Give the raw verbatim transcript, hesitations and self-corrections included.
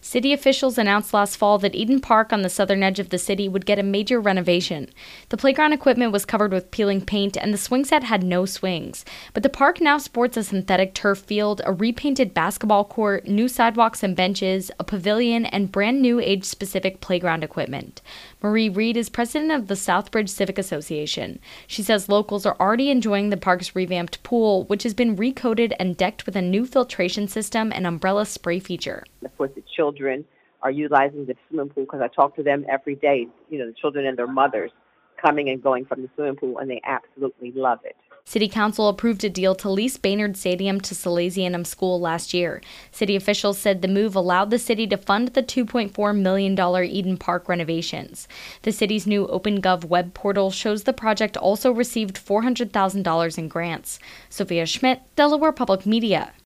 City officials announced last fall that Eden Park on the southern edge of the city would get a major renovation. The playground equipment was covered with peeling paint and the swing set had no swings. But the park now sports a synthetic turf field, a repainted basketball court, new sidewalks and benches, a pavilion, and brand new age-specific playground equipment. Marie Reed is president of the Southbridge Civic Association. She says locals are already enjoying the park's revamped pool, which has been recoated and decked with a new filtration system and umbrella spray feature. Of course, the children are utilizing the swimming pool because I talk to them every day, you know, the children and their mothers coming and going from the swimming pool, and they absolutely love it. City Council approved a deal to lease Baynard Stadium to Salesianum School last year. City officials said the move allowed the city to fund the two point four million dollars Eden Park renovations. The city's new OpenGov web portal shows the project also received four hundred thousand dollars in grants. Sophia Schmidt, Delaware Public Media.